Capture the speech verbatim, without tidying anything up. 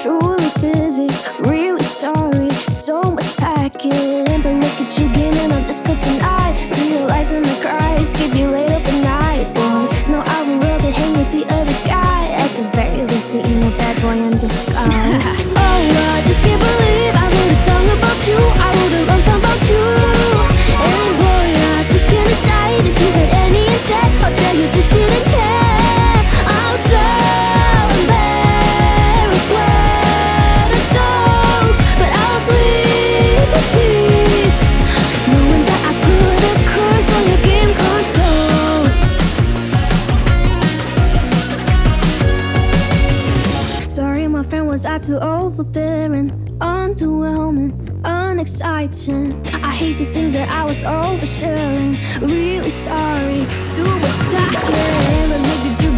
truly busy, really sorry. So much packing, but look at you gaming on Disco tonight. Realizing the cries give you late up at night, boy. No, I would rather hang with the other guy. At the very least, the emo bad boy in disguise. Oh, I just can't believe I wrote a song about you. I wrote a love song about you. And boy, I just can't decide if you had any intent, or that you just didn't care. I'm so embarrassed when I joke, but I'll sleep in peace, knowing that I put a curse on your game console. Sorry, my friend, was I too overbearing, underwhelming, unexciting? I hate to think that I was oversharing. Really sorry, too much talking. But look at you